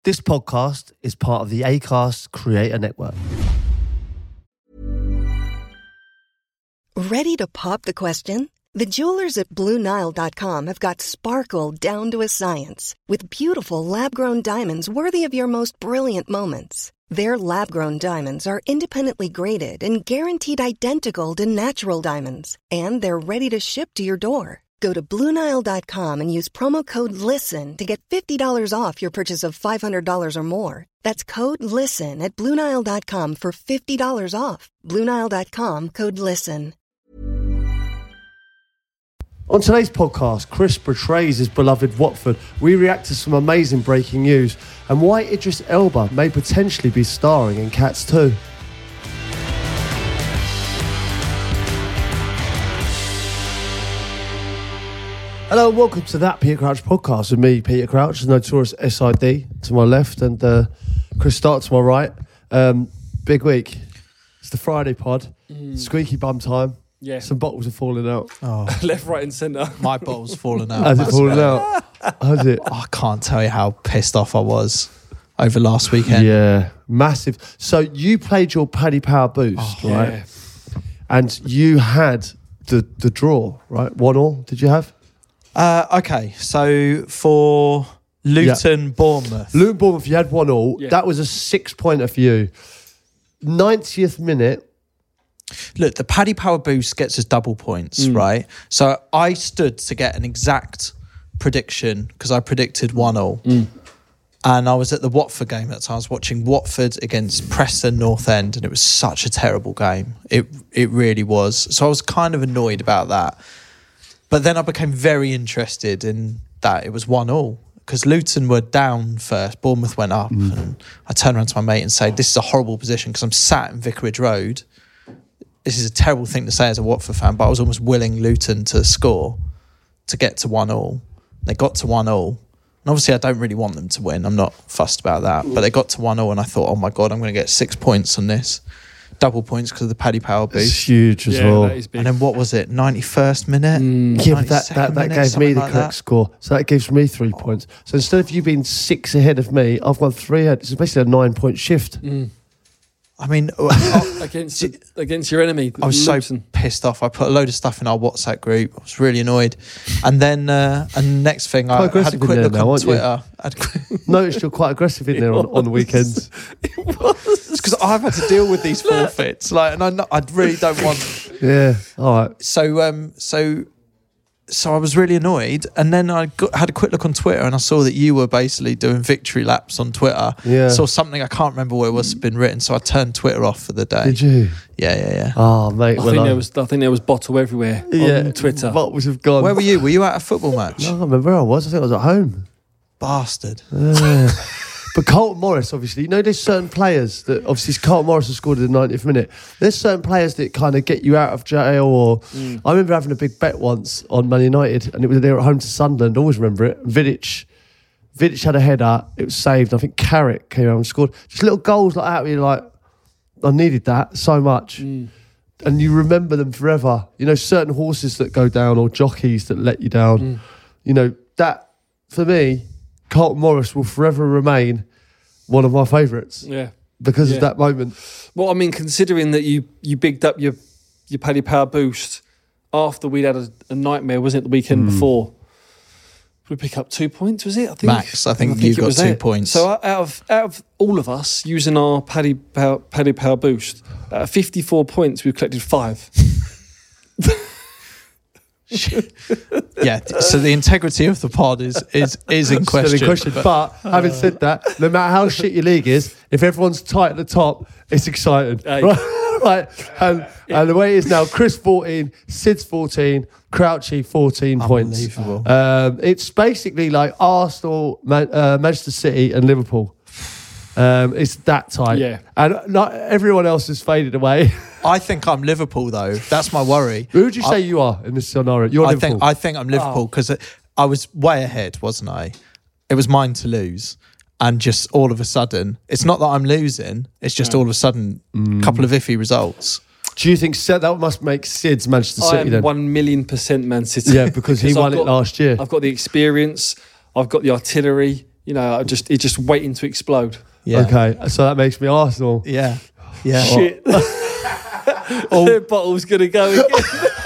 This podcast is part of the Acast Creator Network. Ready to pop the question? The jewelers at BlueNile.com have got sparkle down to a science with beautiful lab-grown diamonds worthy of your most brilliant moments. Their lab-grown diamonds are independently graded and guaranteed identical to natural diamonds, and they're ready to ship to your door. Go to BlueNile.com and use promo code LISTEN to get $50 off your purchase of $500 or more. That's code LISTEN at BlueNile.com for $50 off. BlueNile.com, code LISTEN. On today's podcast, Chris portrays his beloved Watford. We react to some amazing breaking news and why Idris Elba may potentially be starring in Cats 2. Hello and welcome to That Peter Crouch podcast with me, Peter Crouch, the notorious SID to my left and Chris Stark to my right. Big week. It's the Friday pod. Squeaky bum time. Yeah. Some bottles are falling out. Oh, Left, right and centre. my bottle's fallen out. Has it fallen out? Has it? I can't tell you how pissed off I was over last weekend. Yeah, massive. So you played your Paddy Power boost, right? Yeah. And you had the draw, right? 1-1, did you have? Okay, so for Luton, Bournemouth. Luton Bournemouth, you had 1-1. Yeah. That was a 6-pointer for you. 90th minute. Look, the Paddy Power boost gets us double points, right? So I stood to get an exact prediction because I predicted 1-1. And I was at the Watford game that time. I was watching Watford against Preston North End, and it was such a terrible game. It really was. So I was kind of annoyed about that. But then I became very interested in that it was 1-1 because Luton were down first, Bournemouth went up, and I turned around to my mate and said, this is a horrible position because I'm sat in Vicarage Road. This is a terrible thing to say as a Watford fan, but I was almost willing Luton to score to get to 1-1. They got to 1-1. And obviously I don't really want them to win. I'm not fussed about that. But they got to 1-0 and I thought, oh my God, I'm going to get 6 points on this. Double points because of the Paddy Power boost. It's huge as well. That is big. And then what was it? 91st minute? Yeah, but that 92nd gave minute, me something the like correct that. score. So that gives me 3 points. So instead of you being 6 ahead of me, I've gone 3 ahead. It's basically a 9-point shift. I mean, against your enemy. I was Luton. so pissed off. I put a load of stuff in our WhatsApp group. I was really annoyed. And then, and next thing, I had a aggressive in quick there look now, on aren't you? Twitter. Noticed you're quite aggressive in there on the weekends. It's because I've had to deal with these forfeits. Like, and I really don't want. Yeah, all right. So I was really annoyed, and then had a quick look on Twitter, and I saw that you were basically doing victory laps on Twitter. Yeah. Saw something I can't remember where it was been written, so I turned Twitter off for the day. Did you? Yeah. Oh, mate. I think there was bottle everywhere on Twitter. Bottles have gone. Where were you? Were you at a football match? No, I remember where I was. I think I was at home. Bastard. But Carlton Morris, obviously, you know, there's certain players that obviously Carlton Morris has scored in the 90th minute. There's certain players that kind of get you out of jail. Or I remember having a big bet once on Man United, and it was they were at home to Sunderland. Always remember it. Vidic had a header. It was saved. I think Carrick came out and scored. Just little goals like that. Where you're like, I needed that so much, and you remember them forever. You know, certain horses that go down or jockeys that let you down. You know that for me. Carlton Morris will forever remain one of my favourites because of that moment. Well, I mean, considering that you bigged up your Paddy Power boost after we'd had a nightmare, wasn't it, the weekend before? Did we pick up 2 points, was it? I think Max, I think you it got was 2 it. points. So out of all of us using our Paddy Power boost, 54 points, we've collected 5. Yeah, so the integrity of the pod is in question. Still in question. But having said that, no matter how shit your league is, if everyone's tight at the top, it's exciting. Hey. Right? And the way it is now, Chris 14, Sid's 14, Crouchy 14 points. Unbelievable. It's basically like Arsenal, Manchester City and Liverpool. It's that tight. Yeah. And not everyone else has faded away. I think I'm Liverpool though. That's my worry. Who would you say you are in this scenario? You're Liverpool. I think I'm Liverpool because I was way ahead, wasn't I? It was mine to lose. And just all of a sudden, it's not that I'm losing, it's just all of a sudden a couple of iffy results. Do you think that must make Sid's Manchester City I am then? 1,000,000% Man City. Yeah, because he won it last year. I've got the experience, I've got the artillery, You know, it's just waiting to explode. Yeah. Okay, so that makes me Arsenal. Yeah. Yeah. Shit. The bottle's going to go again.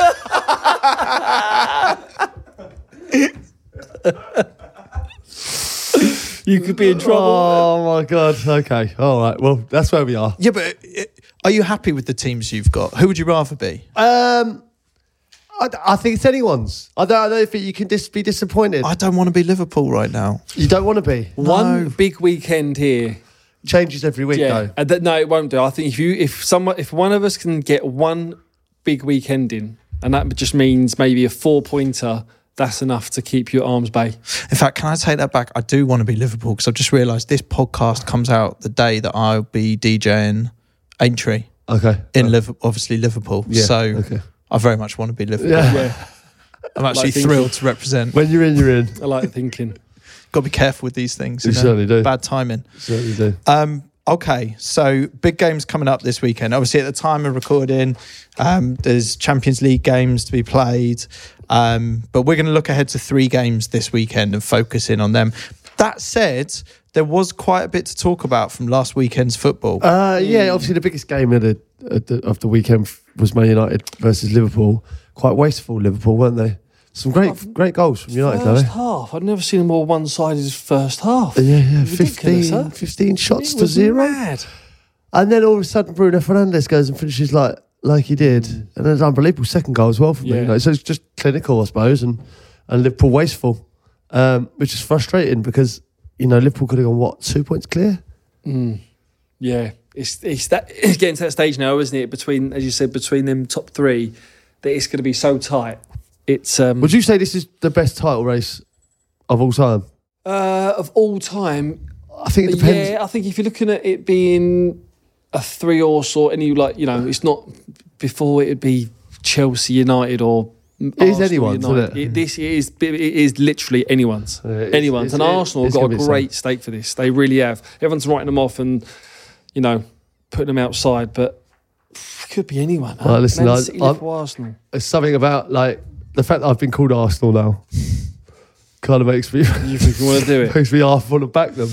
You could be in trouble. Oh my God. Okay. All right. Well, that's where we are. Yeah, but are you happy with the teams you've got? Who would you rather be? I think it's anyone's. I don't think you can just be disappointed. I don't want to be Liverpool right now. You don't want to be. One big weekend here. Changes every week, though. No, it won't do. I think if one of us can get one big weekend in, and that just means maybe a 4-pointer, that's enough to keep your arms bay. In fact, can I take that back? I do want to be Liverpool because I've just realised this podcast comes out the day that I'll be DJing Aintree. Okay. In obviously Liverpool. Yeah, so okay. I very much want to be Liverpool. Yeah. I'm actually Like thrilled to represent. When you're in, you're in. I like thinking. Got to be careful with these things. You certainly do. Bad timing. Certainly do. Okay, so big games coming up this weekend. Obviously, at the time of recording, there's Champions League games to be played. But we're going to look ahead to 3 games this weekend and focus in on them. That said, there was quite a bit to talk about from last weekend's football. Yeah, obviously the biggest game of the weekend was Man United versus Liverpool. Quite wasteful, Liverpool, weren't they? Some great goals from United, though. First half. I'd never seen a more one-sided first half. Yeah, Ridiculous, 15 shots It to was 0. mad. And then all of a sudden Bruno Fernandes goes and finishes like he did. And it's an unbelievable second goal as well for me. Yeah. You know? So it's just clinical, I suppose, and Liverpool wasteful, which is frustrating because, you know, Liverpool could have gone, 2 points clear? Yeah. It's getting to that stage now, isn't it? Between, as you said, between them top 3, that it's going to be so tight. It's Would you say this is the best title race of all time? of all time. I think it depends. Yeah, I think if you're looking at it being a 3-horse or any, like, you know, it's not before it'd be Chelsea United or It is anyone's, United. isn't it? It is literally anyone's. Anyone's. And Arsenal have got a great stake for this. They really have. Everyone's writing them off and, you know, putting them outside, but it could be anyone. Well, listen, Man City, Liverpool, Arsenal. There's something about, like, the fact that I've been called Arsenal now kind of makes me You think you want to do it? makes me half want to back them.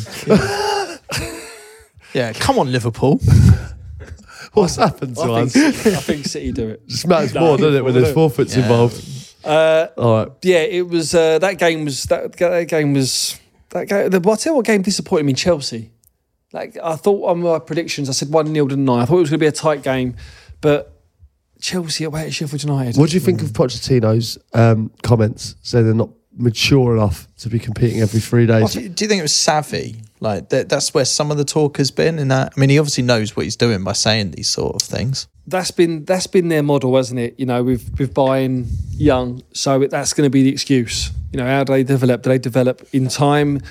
Yeah, come on, Liverpool. What's happened to us? I think City do it. Just matters more, doesn't it, when there's forfeits involved? All right. Yeah, it was. That game was. That game was. That game. I'll tell you what game disappointed me. Chelsea. Like, I thought on my predictions, I said 1-0 to 9. I thought it was going to be a tight game, but Chelsea away at Sheffield United. What do you think of Pochettino's comments saying they're not mature enough to be competing every 3 days? Do you think it was savvy? Like that's where some of the talk has been. In that, I mean, he obviously knows what he's doing by saying these sort of things. That's been their model, hasn't it? You know, with buying young, so that's going to be the excuse. You know, how do they develop? Do they develop in time,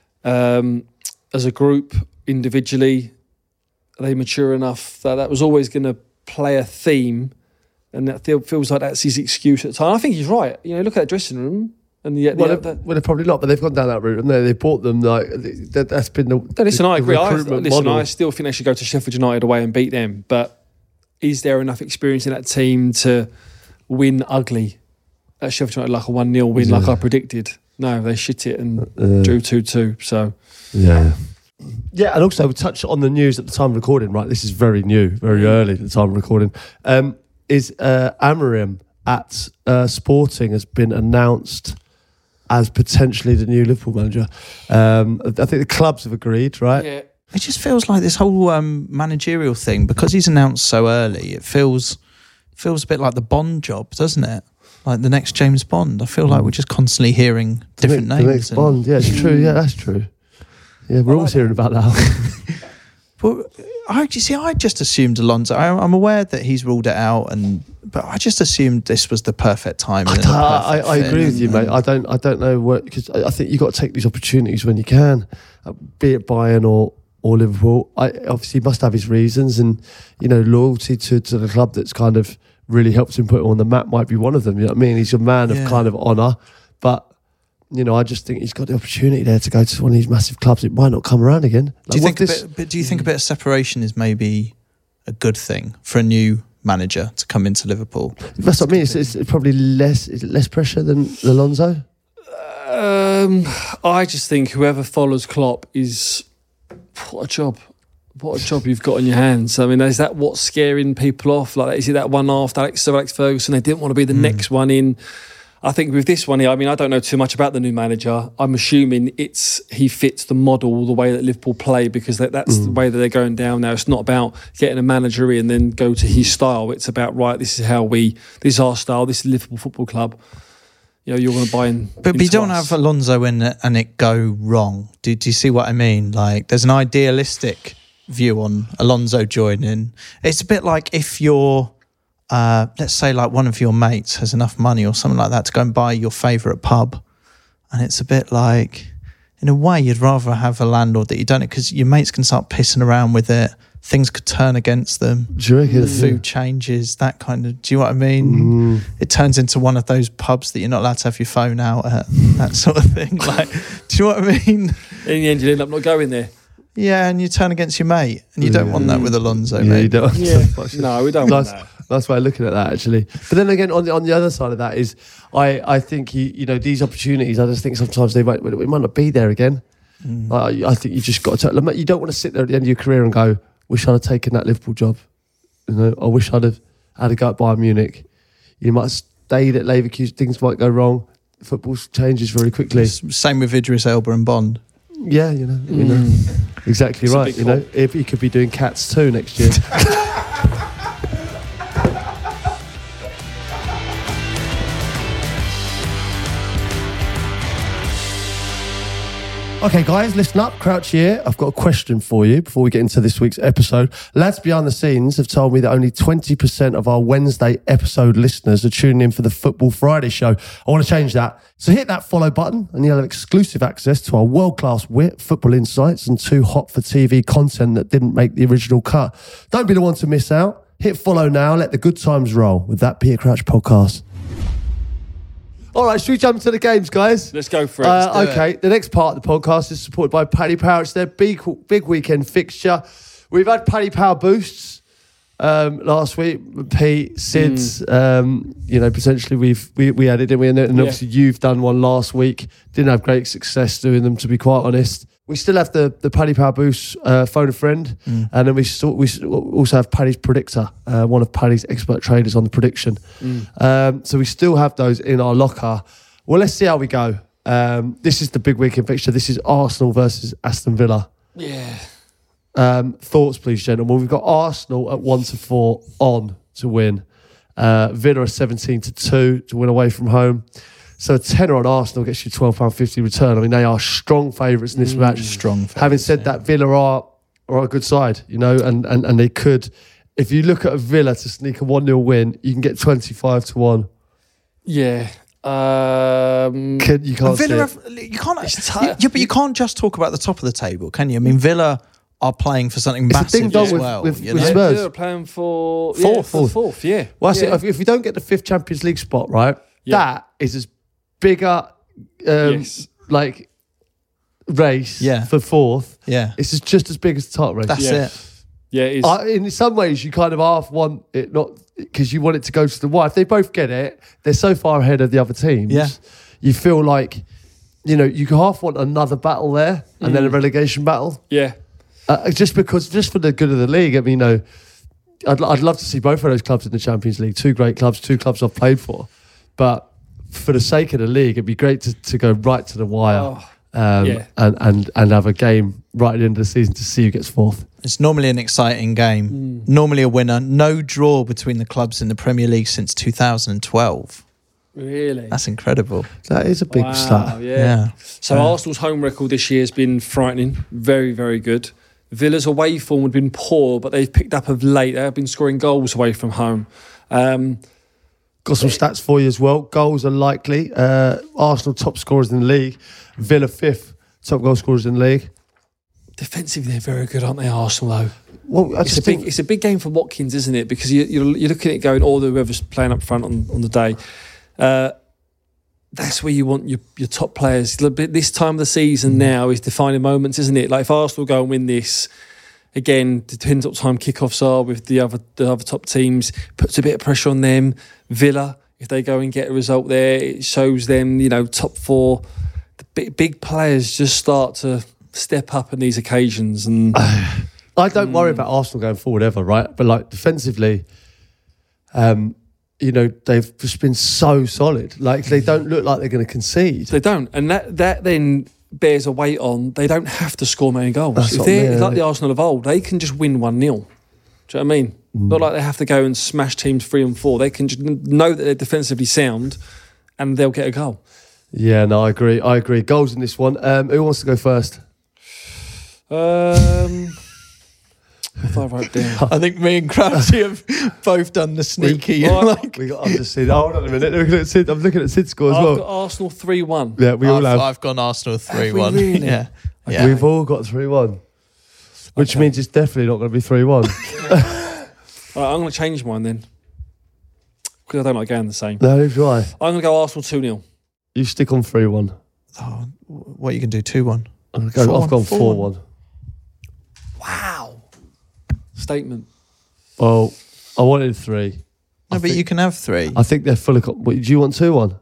as a group, individually? Are they mature enough? That was always going to play a theme, and that feels like that's his excuse at the time. I think he's right. You know, look at that dressing room. And yet, Well, they're probably not, but they've gone down that route, haven't they? They bought them. Like that's been the. Listen, I agree. Model. I still think they should go to Sheffield United away and beat them. But is there enough experience in that team to win ugly at Sheffield United, like a 1-0 win, like I predicted? No, they shit it and drew 2-2. So yeah, and also we touched on the news at the time of recording. Right, this is very new, very early at the time of recording. Is Amorim at Sporting has been announced as potentially the new Liverpool manager. I think the clubs have agreed, right? yeah, It just feels like this whole managerial thing, because he's announced so early, it feels a bit like the Bond job, doesn't it? Like the next James Bond. I feel like we're just constantly hearing different names. The next Bond, yeah, it's true. Yeah, that's true. Yeah, we're always hearing about that. But I just assumed Alonso. I'm aware that he's ruled it out, but I just assumed this was the perfect time. I agree with you, mate. I don't know what, because I think you've got to take these opportunities when you can, be it Bayern or Liverpool. Obviously, he must have his reasons, and you know, loyalty to the club that's kind of really helped him put it on the map might be one of them. You know what I mean? He's a man of kind of honour, but you know, I just think he's got the opportunity there to go to one of these massive clubs. It might not come around again. Do you think a bit of separation is maybe a good thing for a new manager to come into Liverpool? That's what I mean. It's probably less pressure than Alonso. I just think whoever follows Klopp is what a job. What a job you've got on your hands. I mean, is that what's scaring people off? Like, is it that one after Alex Ferguson? They didn't want to be the next one in. I think with this one here, I mean, I don't know too much about the new manager. I'm assuming he fits the model, the way that Liverpool play, because that's the way that they're going down now. It's not about getting a manager in and then go to his style. It's about, right, this is our style, this is Liverpool Football Club. You're going to buy in. But you don't have Alonso in it and it go wrong. Do you see what I mean? Like, there's an idealistic view on Alonso joining. It's a bit like if you're let's say like one of your mates has enough money or something like that to go and buy your favourite pub, and it's a bit like, in a way, you'd rather have a landlord that you don't, because your mates can start pissing around with it, things could turn against them, the food changes, that kind of, do you know what I mean? It turns into one of those pubs that you're not allowed to have your phone out at, that sort of thing. Like, do you know what I mean? In the end, you end up not going there. Yeah, and you turn against your mate, and you don't want that with Alonso, mate. You don't. No, we don't want that. That's why I'm looking at that, actually. But then again, on the other side of that is, I think these opportunities, I just think sometimes it might not be there again. I think you just got to. You don't want to sit there at the end of your career and go, "Wish I'd have taken that Liverpool job." I wish I'd have had a go at Bayern Munich. You might have stayed at Leverkusen. Things might go wrong. Football changes very quickly. Same with Idris Elba and Bond. Yeah, exactly right. If he could be doing Cats 2 next year. Okay, guys, listen up. Crouch here. I've got a question for you before we get into this week's episode. Lads behind the scenes have told me that only 20% of our Wednesday episode listeners are tuning in for the Football Friday show. I want to change that. So hit that follow button and you'll have exclusive access to our world-class wit, football insights and too hot for TV content that didn't make the original cut. Don't be the one to miss out. Hit follow now. Let the good times roll with that Peter Crouch podcast. All right, should we jump into the games, guys? Let's go for it. Okay, the next part of the podcast is supported by Paddy Power. It's their big weekend fixture. We've had Paddy Power boosts last week. Pete, Sid's, potentially we had it, didn't we? And obviously you've done one last week. Didn't have great success doing them, to be quite honest. We still have the Paddy Power boost, phone a friend, and then we also have Paddy's Predictor, one of Paddy's expert traders on the prediction. So we still have those in our locker. Well, let's see how we go. This is the big weekend fixture. This is Arsenal versus Aston Villa. Yeah. Thoughts, please, gentlemen. We've got Arsenal at 1-4 on to win. Villa are 17-2 to win away from home. So a tenner on Arsenal gets you £12.50 return. I mean, they are strong favourites in this match. Strong favourites. Having said that, Villa are a good side, and they could, if you look at a Villa to sneak a 1-0 win, you can get 25-1. Yeah. You can't Villa see it. you can't. But you can't just talk about the top of the table, can you? I mean, Villa are playing for something massive as well. With Spurs. Villa are playing for fourth. Yeah. Well, I see, if we don't get the 5th Champions League spot, right, that is as bigger race for 4th. Yeah. It's just as big as the top race. That's it. Yeah, it is. In some ways, you kind of half want it, not because you want it to go to the wire. If they both get it, they're so far ahead of the other teams. Yeah. You feel like, you half want another battle there and then a relegation battle. Yeah. Just for the good of the league. I mean, I'd love to see both of those clubs in the Champions League. 2 great clubs, 2 clubs I've played for. But for the sake of the league, it'd be great to go right to the wire and have a game right at the end of the season to see who gets 4th. It's normally an exciting game. Normally a winner. No draw between the clubs in the Premier League since 2012. Really? That's incredible. That is a big stat. Yeah. So Arsenal's home record this year has been frightening. Very, very good. Villa's away form had been poor, but they've picked up of late. They have been scoring goals away from home. Got some stats for you as well. Goals are likely. Arsenal top scorers in the league. Villa 5th top goal scorers in the league. Defensively, they're very good, aren't they, Arsenal, though? Well, it's a big game for Watkins, isn't it? Because you're looking at it going, whoever's playing up front on the day. That's where you want your top players. This time of the season now is defining moments, isn't it? Like if Arsenal go and win this, again, depends what time kickoffs are with the other top teams, puts a bit of pressure on them. Villa, if they go and get a result there, it shows them, top 4. big players just start to step up in these occasions. And I don't worry about Arsenal going forward ever, right? But like defensively, they've just been so solid. Like they don't look like they're going to concede. they don't, and that then bears a weight on. They don't have to score many goals. That's If what I they're mean, like the Arsenal of old, they can just win 1-0. Do you know what I mean? Not like they have to go and smash teams 3 and 4. They can just know that they're defensively sound, and they'll get a goal. Yeah, no, I agree. Goals in this one. Who wants to go first? If I wrote down. I think me and Crouchy have both done the sneaky. We got under Sid. Hold on a minute. Looking at Sid. I'm looking at Sid's score as I've well. got Arsenal 3-1. Yeah, we all have. I've gone Arsenal 3-1. really? Yeah. We've all got 3-1, which means it's definitely not going to be 3-1. All right, I'm going to change mine then, because I don't like going the same. No, do I? I'm going to go Arsenal 2-0. You stick on 3-1. Oh, what you can do? 2-1. I've gone 4-1. Wow. Statement. Well, I wanted 3. No, but you can have 3. I think they're full of... do you want 2-1?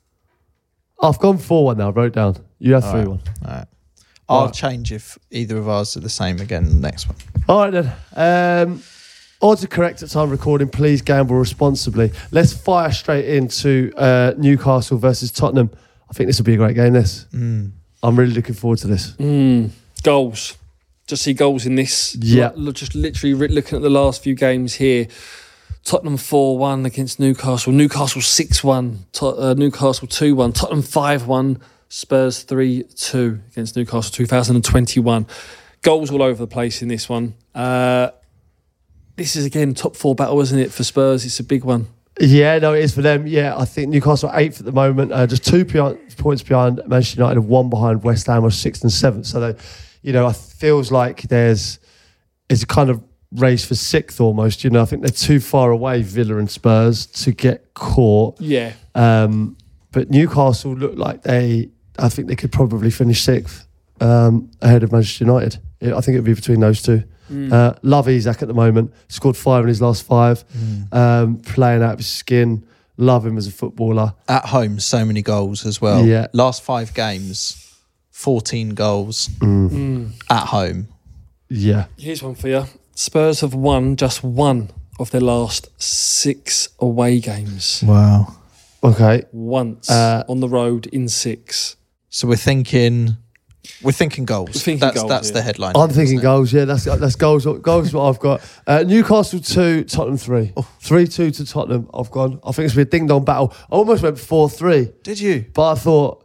I've gone 4-1 now. I wrote down. You have 3-1. All right. I'll change if either of ours are the same again in the next one. All right, then. Odds are correct at time recording. Please gamble responsibly. Let's fire straight into Newcastle versus Tottenham. I think this will be a great game, this. I'm really looking forward to this. Goals. Just see goals in this. Yeah. Just literally looking at the last few games here. Tottenham 4-1 against Newcastle. Newcastle 6-1. Newcastle 2-1. Tottenham 5-1. Spurs 3-2 against Newcastle 2021. Goals all over the place in this one. This is, again, top 4 battle, isn't it, for Spurs? It's a big one. Yeah, no, it is for them. Yeah, I think Newcastle are 8th at the moment. Just 2 points behind Manchester United and 1 behind West Ham, are 6th and 7th. So, it feels like it's a kind of race for 6th almost. I think they're too far away, Villa and Spurs, to get caught. Yeah. But Newcastle look like I think they could probably finish 6th ahead of Manchester United. I think it would be between those two. Love Isak at the moment. Scored 5 in his last 5. Playing out of his skin. Love him as a footballer. At home, so many goals as well. Yeah. Last 5 games, 14 goals at home. Yeah. Here's one for you. Spurs have won just 1 of their last 6 away games. Wow. Okay. Once on the road in 6. So we're thinking goals. That's yeah. the headline. I'm thinking goals. Yeah, that's goals. Goals is what I've got. Newcastle 2, Tottenham 3. 3-2 to Tottenham. I've gone. I think it's going to be a ding dong battle. I almost went 4-3. Did you? But I thought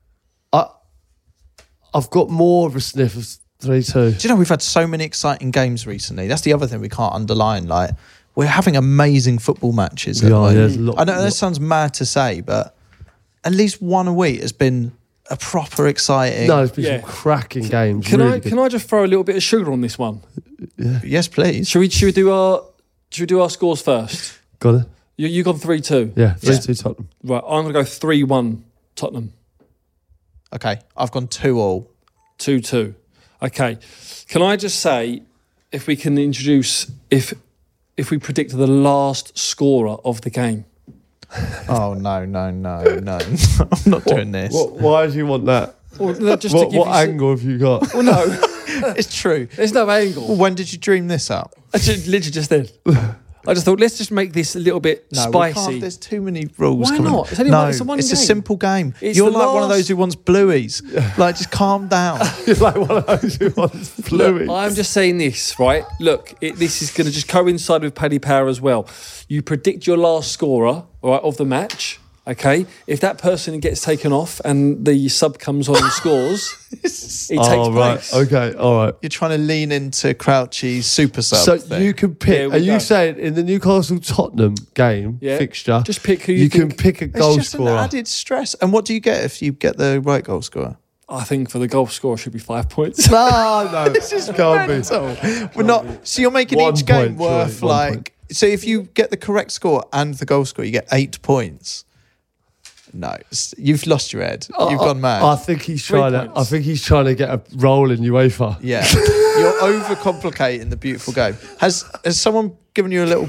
I've got more of a sniff of 3-2. Do you know we've had so many exciting games recently? That's the other thing we can't underline. Like, we're having amazing football matches. Yeah, there's a lot. I know that sounds mad to say, but at least one a week has been a proper exciting. No, it's been some cracking games. Can really I just throw a little bit of sugar on this one? Yes, please. Should we do our scores first? Got it? You gone 3-2. Yeah, 3-2 Tottenham. Right, I'm going to go 3-1 Tottenham. Okay, I've gone 2-2. 2-2. Okay. Can I just say, if we can introduce, if we predict the last scorer of the game? Oh, no. I'm not doing this. Why do you want that? Well, just what angle have you got? Well, no. It's true. There's no angle. Well, when did you dream this up? I literally just did. I just thought, let's just make this a little bit spicy. There's too many rules. Why coming. not? It's only one it's game. a simple game. It's You're the like one of last- those who wants blueies. Like, just calm down. You're like one of those who wants fluid. I'm just saying this, right? Look, this is going to just coincide with Paddy Power as well. You predict your last scorer, all right, of the match. Okay, if that person gets taken off and the sub comes on and scores, it takes place. Okay, all right. You're trying to lean into Crouchy's super sub So thing. you can pick. There we Are you go. saying in the Newcastle Tottenham game fixture? Just pick who you think. can pick a It's goal just scorer. an added stress. And what do you get if you get the right goal scorer? I think for the goal scorer should be 5 points. No, This is can't be. mental. We're not. So you're making 1 each game point, worth surely, 1 like. point. So if you get the correct score and the goal scorer, you get 8 points. No, you've lost your head. You've gone mad. I think he's trying to. points. I think he's trying to get a role in UEFA. Yeah, you're overcomplicating the beautiful game. Has someone given you a little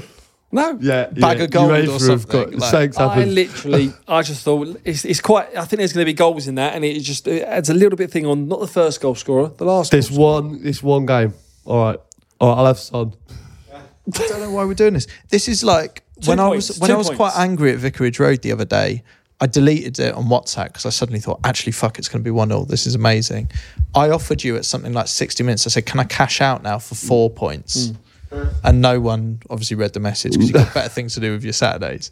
No. Bag of gold or something. I just thought it's quite. I think there's going to be goals in that, and it adds a little bit of thing on. Not the first goal scorer, the last. This one game. All right, I'll have Son. I don't know why we're doing this. This is like when I was quite angry at Vicarage Road the other day. I deleted it on WhatsApp because I suddenly thought, actually, fuck, it's going to be 1-0. This is amazing. I offered you at something like 60 minutes. I said, can I cash out now for 4 points? And no one obviously read the message because you've got better things to do with your Saturdays.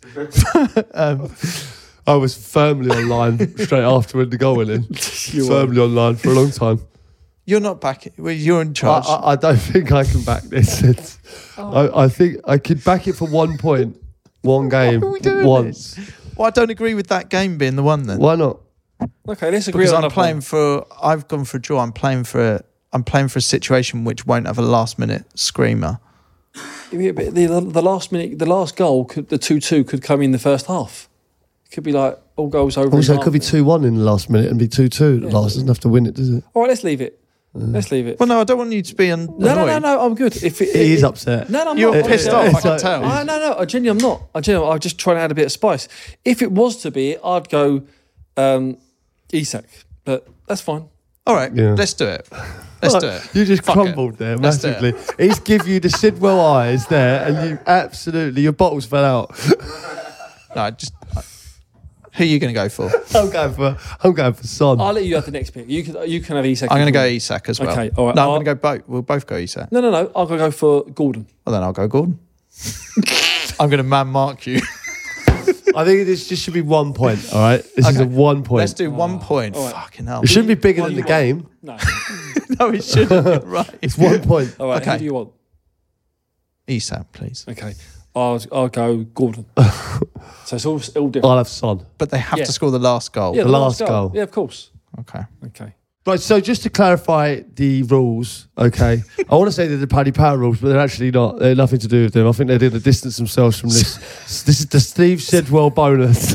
I was firmly online straight after when the goal went in. Firmly online for a long time. You're not back. You're in charge. I don't think I can back this. I think I could back it for 1 point, one game, once. This? Well, I don't agree with that game being the one then. Why not? Okay, let's agree. Because on I'm playing for. I've gone for a draw. I'm playing for a situation which won't have a last minute screamer. Yeah, but the last minute, the last goal, the 2-2 could come in the first half. It could be like all goals over. Also, it could be 2-1 in the last minute and be 2-2 at last. It doesn't have to win it, does it? All right, let's leave it. Let's leave it. Well, no, I don't want you to be annoyed. No, I'm good. He is upset. No, I'm You're not. pissed off, I can tell. No, I genuinely am not. I'm just trying to add a bit of spice. If it was to be, I'd go Isak, but that's fine. All right, let's do it. Let's do it. You just crumbled there massively. He's give you the Sidwell eyes there, and you absolutely, your bottles fell out. No, who are you going to go for? I'm going for Son. I'll let you have the next pick. You can have Isak. I'm going to go Isak as well. Okay, all right. No, I'm going to go both. We'll both go Isak. No. I'm going to go for Gordon. Well, then I'll go Gordon. I'm going to man mark you. I think this just should be 1 point, all right? This is a 1 point. Let's do 1 point. Right. Fucking hell. It shouldn't be bigger than the game. No. No, it shouldn't. Right. It's 1 point. All right, Okay. who do you want? Isak, please. Okay. I'll go Gordon. So it's all different. I'll have Son. But they have to score the last goal. Yeah, the last goal. Yeah, of course. Okay. Right, so just to clarify the rules, okay, I want to say they're the Paddy Power rules, but they're actually not. They're nothing to do with them. I think they're going to distance themselves from this. This is the Steve Sidwell bonus.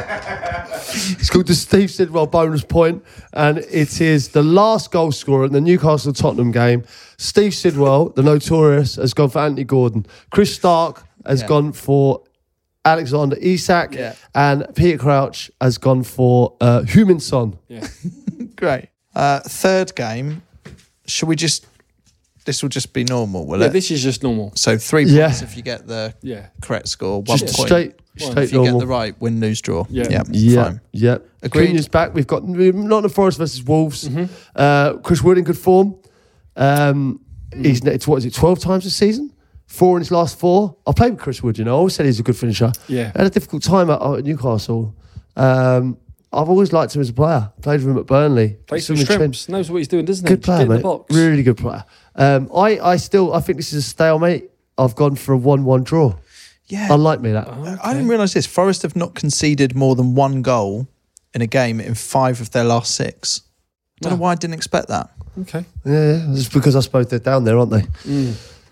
It's called the Steve Sidwell bonus point, and it is the last goal scorer in the Newcastle-Tottenham game. Steve Sidwell, the notorious, has gone for Anthony Gordon. Chris Stark has gone for Alexander Isak, and Peter Crouch has gone for Heung-min Son. Yeah. Great. Third game, should we just... This will just be normal, will it? This is just normal. So 3 points if you get the correct score. 1 just point straight if you normal. get the right win, lose, draw. Yeah. Fine. Yeah. Agreed. Cunha's back. We've got Nottingham Forest versus Wolves. Chris Wood in good form. He's it's 12 times this season? 4 in his last 4. I played with Chris Wood, I always said he's a good finisher. Yeah. Had a difficult time at Newcastle. I've always liked him as a player. Played with him at Burnley. Plays with Shrimps. Knows what he's doing, doesn't he? Good player, Get in mate. the box. Really good player. I think this is a stalemate. I've gone for a 1-1 draw. Yeah. Unlike me, that. I didn't realise this. Forest have not conceded more than 1 goal in a game in 5 of their last 6. Don't know why I didn't expect that. Okay. Yeah, it's because I suppose they're down there, aren't they?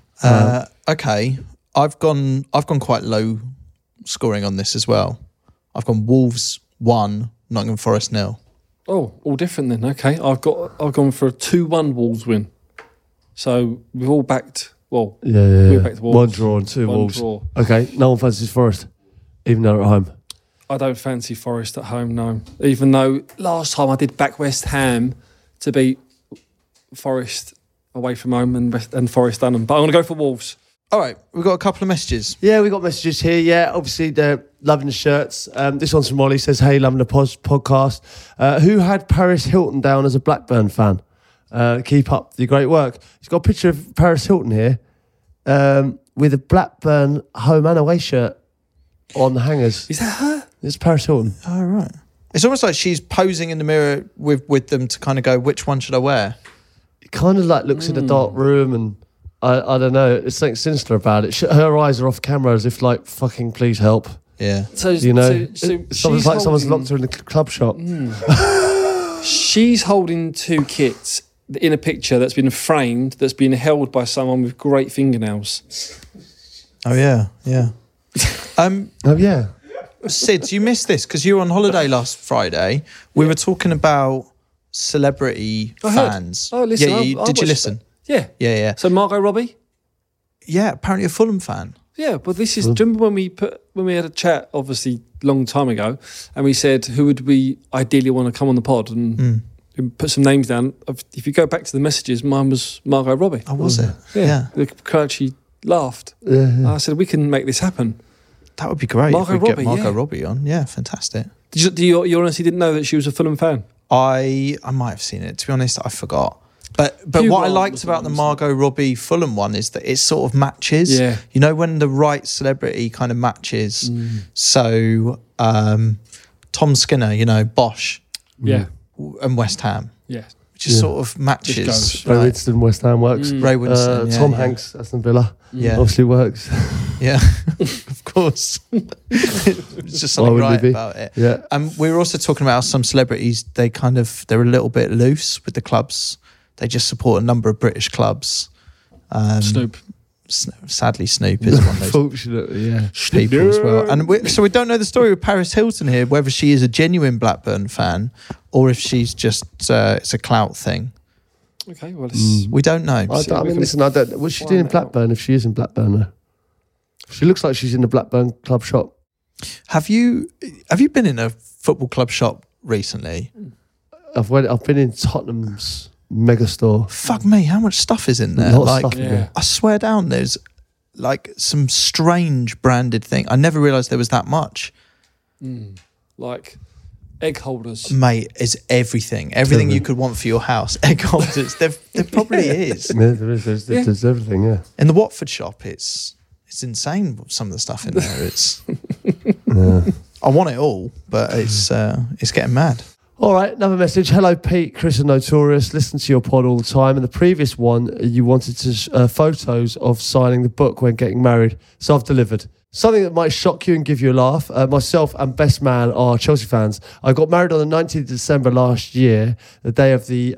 Okay. I've gone quite low scoring on this as well. I've gone Wolves 1, Nottingham Forest 0. Oh, all different then. Okay. I've gone for a 2-1 Wolves win. So we've all backed. Well, we're back to Wolves. 1 draw and 2 Wolves. Draw. Okay, no one fancies Forest, even though they're at home. I don't fancy Forest at home, no. Even though last time I did back West Ham to beat Forest away from home and Forest Dunham. But I'm going to go for Wolves. All right, we've got a couple of messages. Yeah, we got messages here. Yeah, obviously they're loving the shirts. This one's from Molly. Says, "Hey, loving the podcast. Who had Paris Hilton down as a Blackburn fan? Keep up the great work." He's got a picture of Paris Hilton here with a Blackburn home and away shirt on the hangers. Is that her? It's Paris Hilton. Oh, right. It's almost like she's posing in the mirror with them to kind of go, which one should I wear? It kind of like looks in a dark room and I don't know. It's something sinister about it. Her eyes are off camera as if like, fucking please help. Yeah. So someone's like someone's locked her in the club shop. She's holding 2 kits in a picture that's been framed, that's been held by someone with great fingernails. Oh, yeah. Yeah. Oh, yeah. Sid, you missed this because you were on holiday last Friday. We were talking about celebrity fans. Oh, listen. Yeah, did you listen? Yeah. Yeah. So Margot Robbie? Yeah, apparently a Fulham fan. Yeah, but this is. Do you remember when we had a chat, obviously long time ago, and we said who would we ideally want to come on the pod and put some names down. If you go back to the messages, mine was Margot Robbie. Oh, was it? Yeah. Actually laughed. Yeah. I said we can make this happen. That would be great. Margot if we Robbie, get Margot yeah. Robbie on. Yeah, fantastic. You honestly didn't know that she was a Fulham fan? I might have seen it. To be honest, I forgot. But Hugh what I Grant liked was about the one, Margot Robbie Fulham one is that it sort of matches. Yeah. You know, when the right celebrity kind of matches. So Tom Skinner, you know, Bosch Yeah. and West Ham, Yeah. which is sort of matches. goes. Ray right? Winston, West Ham works. Ray Winston, yeah, Tom yeah. Hanks, Aston Villa. Yeah. Obviously works. Yeah, of course. It's just Why something wouldn't right it be? about it. Yeah. We were also talking about how some celebrities, they're a little bit loose with the clubs. They just support a number of British clubs. Snoop. Sadly, Snoop is one of those Fortunately, yeah. people as well. And so we don't know the story with Paris Hilton here, whether she is a genuine Blackburn fan or if she's just it's a clout thing. Okay, well, it's, We don't know. I mean, listen, I don't. What's she doing in Blackburn if she is in Blackburn? Though? She looks like she's in the Blackburn club shop. Have you been in a football club shop recently? I've been in Tottenham's mega store. Fuck me, how much stuff is in A there? lot of Like, stuff in there. I swear down, there's like some strange branded thing. I never realised there was that much. like egg holders. Mate, is everything you could want for your house. Egg holders, there probably is. Yeah, there is. There's everything. Yeah. In the Watford shop, it's insane. Some of the stuff in there. It's I want it all, but it's getting mad. All right, another message. Hello, Pete, Chris and Notorious. Listen to your pod all the time. And the previous one, you wanted to photos of signing the book when getting married. So I've delivered. Something that might shock you and give you a laugh. Myself and best man are Chelsea fans. I got married on the 19th of December last year, the day of the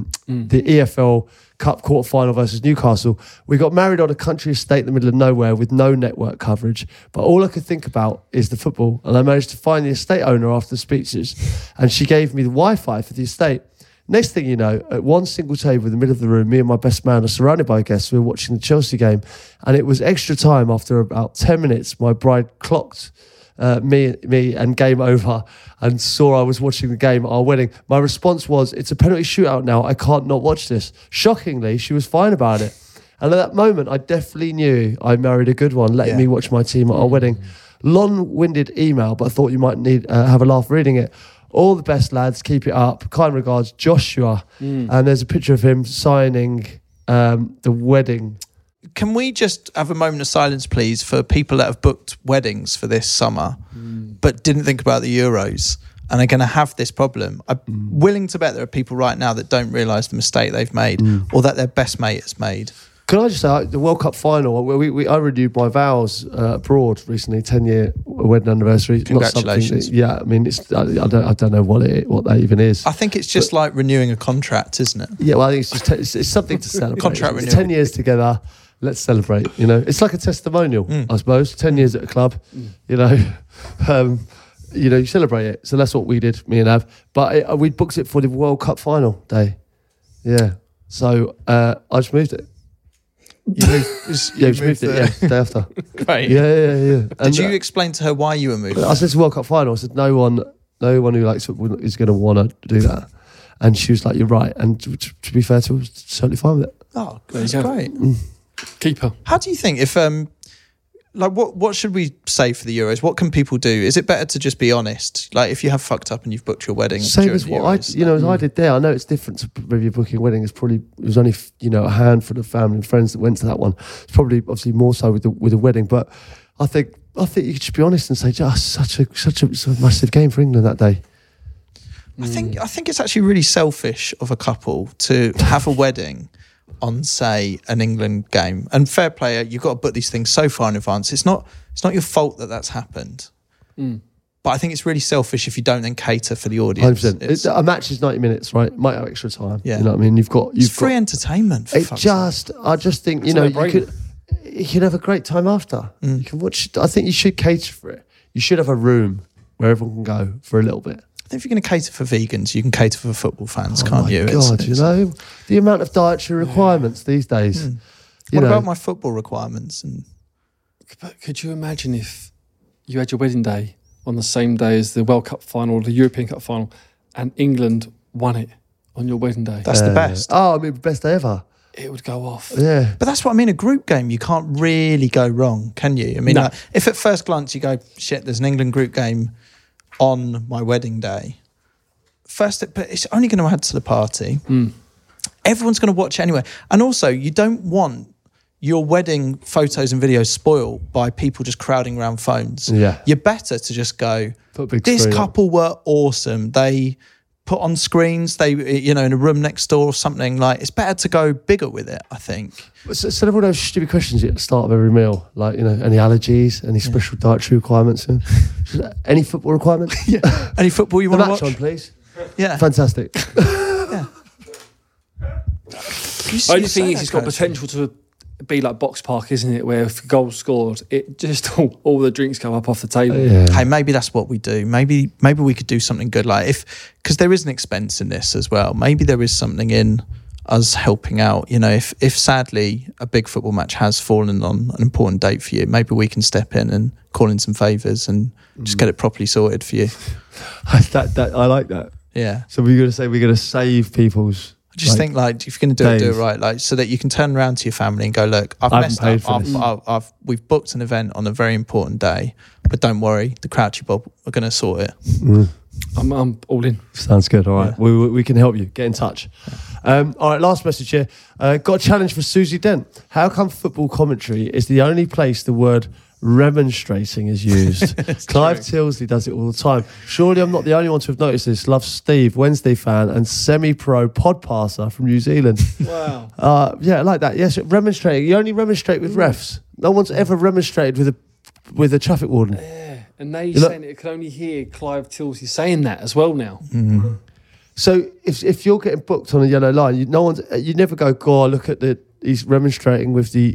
EFL Cup quarter-final versus Newcastle. We got married on a country estate in the middle of nowhere with no network coverage. But all I could think about is the football. And I managed to find the estate owner after the speeches. And she gave me the Wi-Fi for the estate. Next thing you know, at one single table in the middle of the room, me and my best man are surrounded by guests. We were watching the Chelsea game. And it was extra time. After about 10 minutes, my bride clocked me and game over and saw I was watching the game at our wedding. My response was, it's a penalty shootout now. I can't not watch this. Shockingly, she was fine about it. And at that moment, I definitely knew I married a good one, letting me watch my team at our wedding. Long-winded email, but I thought you might need have a laugh reading it. All the best, lads. Keep it up. Kind regards, Joshua. And there's a picture of him signing the wedding. Can we just have a moment of silence, please, for people that have booked weddings for this summer but didn't think about the Euros and are going to have this problem? I'm willing to bet there are people right now that don't realise the mistake they've made or that their best mate has made. Can I just say, the World Cup final, I renewed my vows abroad recently, 10-year wedding anniversary. Congratulations. I mean, I don't know what that even is. I think it's just like renewing a contract, isn't it? Yeah, well, I think it's just it's something to celebrate. Contract It's renewal. 10 years together. Let's celebrate. You know, it's like a testimonial, I suppose. 10 years at a club. You know, you celebrate it. So that's what we did, me and Av. But we booked it for the World Cup final day. Yeah. So I just moved it. You moved it. Day after. Great. Yeah. Did you explain to her why you were moving? I said it's World Cup final. I said no one who likes football is going to want to do that. And she was like, "You're right." And to be fair to her, I was totally fine with it. Oh, that's you go. great. Keeper. How do you think if like what should we say for the Euros? What can people do? Is it better to just be honest? Like if you have fucked up and you've booked your wedding, Same during as the what Euros, as I did there. I know it's different to maybe booking a wedding. It was only a handful of family and friends that went to that one. It's probably obviously more so with the wedding, but I think you should be honest and say, just such a massive game for England that day. I think it's actually really selfish of a couple to have a wedding on, say, an England game. And fair play, you've got to book these things so far in advance. It's not your fault that that's happened. But I think it's really selfish if you don't then cater for the audience. 100%. A match is 90 minutes, right? Might have extra time. Yeah. You know what I mean? It's free entertainment. For fuck's sake. I just think, you can have a great time after. You can watch. I think you should cater for it. You should have a room where everyone can go for a little bit. I think if you're going to cater for vegans, you can cater for football fans, can't you? God, the amount of dietary requirements these days. What about my football requirements? And But could you imagine if you had your wedding day on the same day as the World Cup final or the European Cup final and England won it on your wedding day? That's the best. Oh, I mean, best day ever. It would go off. Yeah. But that's what I mean. A group game, you can't really go wrong, can you? I mean, No. like, if at first glance you go, shit, there's an England group game on my wedding day. But it's only going to add to the party. Everyone's going to watch it anyway. And also, you don't want your wedding photos and videos spoiled by people just crowding around phones. Yeah. You're better to just go, Put a big this screen up. couple were awesome. They put on screens, in a room next door or something. Like, it's better to go bigger with it, I think. So of all those stupid questions at the start of every meal, like, any allergies, any special dietary requirements, any football requirements? Any football you The want to match watch? on, please. Yeah. Fantastic. Only thing is, it's got potential to be like Box Park, isn't it? Where if a goal's scored, it just all the drinks come up off the table. Hey, maybe that's what we do. Maybe we could do something good, like because there is an expense in this as well. Maybe there is something in us helping out. If sadly a big football match has fallen on an important date for you, maybe we can step in and call in some favours and just get it properly sorted for you. I like that. Yeah. So we're going to say we're going to save people's. I just think if you're going to do it right, like so that you can turn around to your family and go, look, I've messed up. We've booked an event on a very important day, but don't worry, the Crouchy Bob are going to sort it. I'm all in. Sounds good. All right, we can help you. Get in touch. All right, last message here. Got a challenge for Susie Dent. How come football commentary is the only place the word remonstrating is used? Clive Tilsley does it all the time. Surely I'm not the only one to have noticed this. Love, Steve, Wednesday fan and semi-pro pod passer from New Zealand. Wow. Yeah, I like that. Yes, remonstrating. You only remonstrate with refs. No one's ever remonstrated with a traffic warden. Yeah, and now you're saying it can only hear Clive Tilsley saying that as well now. Mm-hmm. So if you're getting booked on a yellow line, you never go, God, look at he's remonstrating with the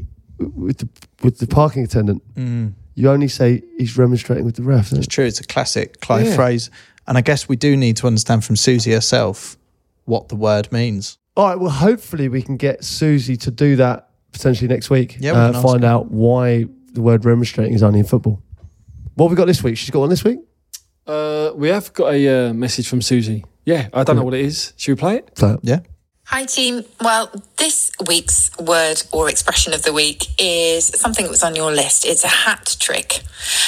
parking attendant. You only say he's remonstrating with the ref. It's true. It's a classic Clive phrase. And I guess we do need to understand from Susie herself what the word means. All right, well, hopefully we can get Susie to do that potentially next week. Yeah, we can find ask her. out why the word remonstrating is only in football. What have we got this week? She's got one this week? We have got a message from Susie. Yeah, I don't know what it is. Should we play it? Yeah. Hi team. Well, this week's word or expression of the week is something that was on your list. It's a hat trick.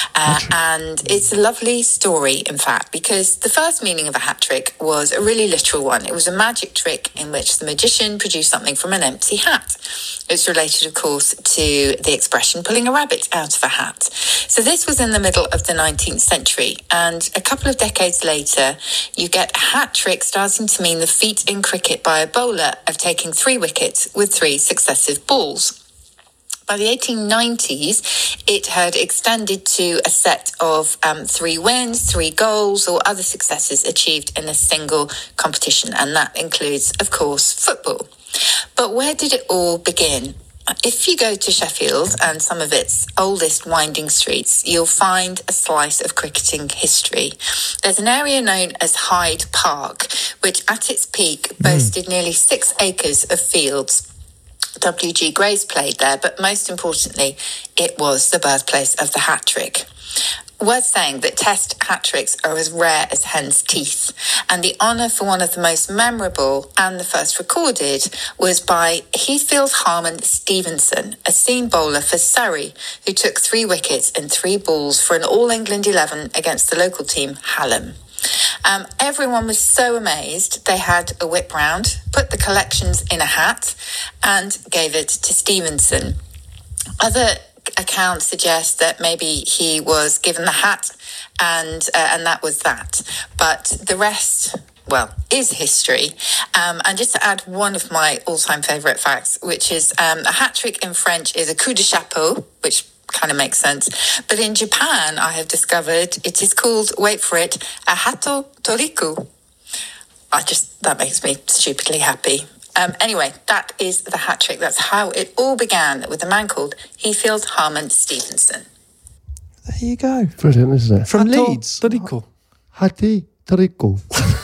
And it's a lovely story, in fact, because the first meaning of a hat trick was a really literal one. It was a magic trick in which the magician produced something from an empty hat. It's related, of course, to the expression pulling a rabbit out of a hat. So this was in the middle of the 19th century. And a couple of decades later, you get a hat trick starting to mean the feat in cricket by a bowler of taking 3 wickets with 3 successive balls. By the 1890s, it had extended to a set of 3 wins, 3 goals, or other successes achieved in a single competition. And that includes, of course, football. But where did it all begin? If you go to Sheffield and some of its oldest winding streets, you'll find a slice of cricketing history. There's an area known as Hyde Park, which at its peak boasted nearly 6 acres of fields. W.G. Graves played there, but most importantly, it was the birthplace of the hat trick. Worth saying that test hat tricks are as rare as hen's teeth, and the honour for one of the most memorable and the first recorded was by Heathfield Harmon Stevenson, a seam bowler for Surrey, who took 3 wickets and 3 balls for an All-England 11 against the local team, Hallam. Everyone was so amazed they had a whip round, put the collections in a hat and gave it to Stevenson. Other accounts suggest that maybe he was given the hat and that was that. But the rest, well, is history. And just to add one of my all-time favourite facts, which is a hat trick in French is a coup de chapeau, which kind of makes sense. But in Japan, I have discovered it is called, wait for it, a hato toriku. That makes me stupidly happy. Anyway, that is the hat trick. That's how it all began with a man called Heathfield Harmon Stevenson. There you go. Brilliant, isn't it? From Leeds. Toriku. Hati Toriku.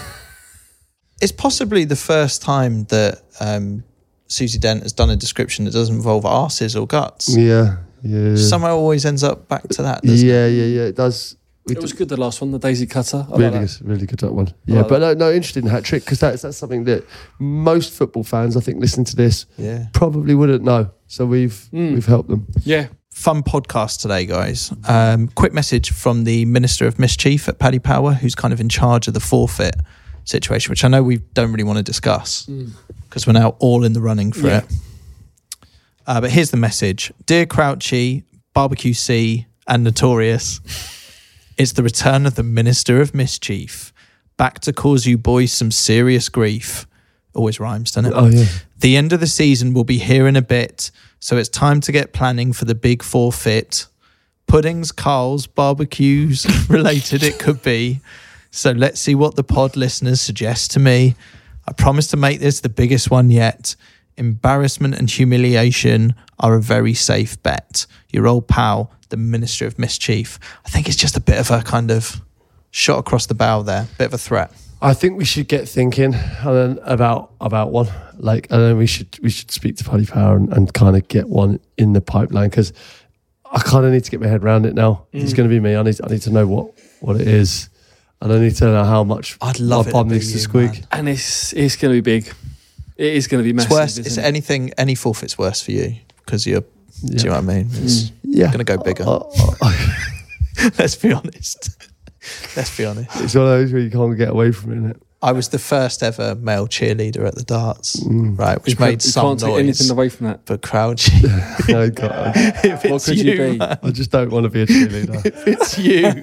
It's possibly the first time that Susie Dent has done a description that doesn't involve arses or guts. Yeah. Yeah. Somehow always ends up back to that, doesn't it? Yeah. It does. It was good, the last one, the daisy cutter. I Really like good, that. really good, that one. Yeah, but no, interested in hat trick because that's something that most football fans, I think, listening to this, probably wouldn't know. So we've helped them. Yeah. Fun podcast today, guys. Quick message from the Minister of Mischief at Paddy Power, who's kind of in charge of the forfeit situation, which I know we don't really want to discuss because we're now all in the running for it. But here's the message. Dear Crouchy, Barbecue C and Notorious, it's the return of the Minister of Mischief, back to cause you boys some serious grief. Always rhymes, doesn't it? Oh, yeah. The end of the season will be here in a bit, so it's time to get planning for the big forfeit. Puddings, Carls, barbecues, related it could be. So let's see what the pod listeners suggest to me. I promise to make this the biggest one yet. Embarrassment and humiliation are a very safe bet. Your old pal, the Minister of Mischief. I think it's just a bit of a kind of shot across the bow there, bit of a threat. I think we should get thinking about one. Like, and then we should speak to Paddy Power and kind of get one in the pipeline because I kind of need to get my head around it now. It's going to be me. I need to know what it is, and I need to know how much I'd love my it bum to be needs to you, squeak. man. And it's going to be big. It is going to be massive. It's worse. Is any forfeit's worse for you because you're? Do you know what I mean? It's going to go bigger. Let's be honest. Let's be honest. It's one of those where you can't get away from it, isn't it? I was the first ever male cheerleader at the darts, right? Which made some can't take noise. anything away from that. But Crouchy, No, God. if What it's could you be? man, I just don't want to be a cheerleader. if it's you,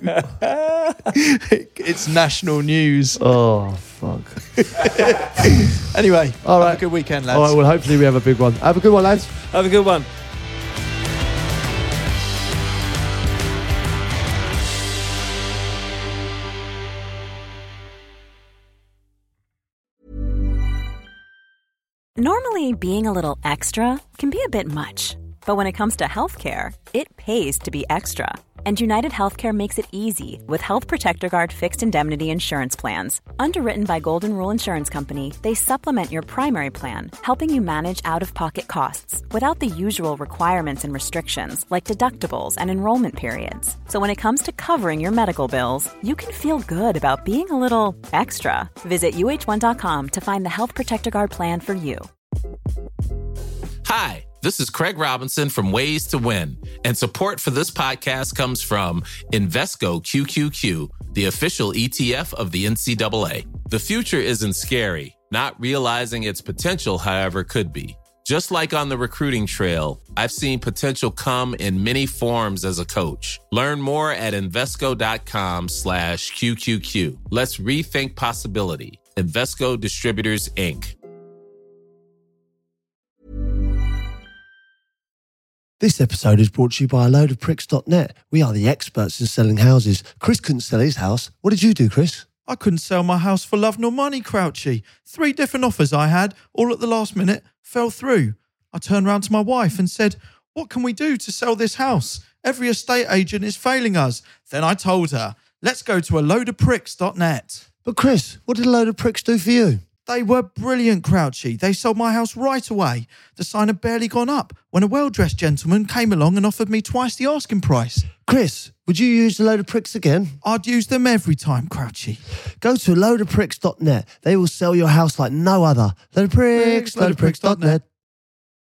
it's national news. Oh, fuck. Anyway, All right. have a good weekend, lads. All right, well, hopefully we have a big one. Have a good one, lads. Have a good one. Normally, being a little extra can be a bit much, but when it comes to healthcare, it pays to be extra. And United Healthcare makes it easy with Health Protector Guard fixed indemnity insurance plans. Underwritten by Golden Rule Insurance Company, they supplement your primary plan, helping you manage out-of-pocket costs without the usual requirements and restrictions like deductibles and enrollment periods. So when it comes to covering your medical bills, you can feel good about being a little extra. Visit uh1.com to find the Health Protector Guard plan for you. Hi, this is Craig Robinson from Ways to Win, and support for this podcast comes from Invesco QQQ, the official ETF of the NCAA. The future isn't scary. Not realizing its potential, however, could be. Just like on the recruiting trail, I've seen potential come in many forms as a coach. Learn more at Invesco.com/QQQ. Let's rethink possibility. Invesco Distributors, Inc. This episode is brought to you by AloadOfPricks.net. We are the experts in selling houses. Chris couldn't sell his house. What did you do, Chris? I couldn't sell my house for love nor money, Crouchy. 3 different offers I had, all at the last minute, fell through. I turned round to my wife and said, what can we do to sell this house? Every estate agent is failing us. Then I told her, let's go to AloadOfPricks.net. But Chris, what did A Load of Pricks do for you? They were brilliant, Crouchy. They sold my house right away. The sign had barely gone up when a well-dressed gentleman came along and offered me twice the asking price. Chris, would you use A Load of Pricks again? I'd use them every time, Crouchy. Go to AloadOfPricks.net. They will sell your house like no other. Load of Pricks, AloadOfPricks.net.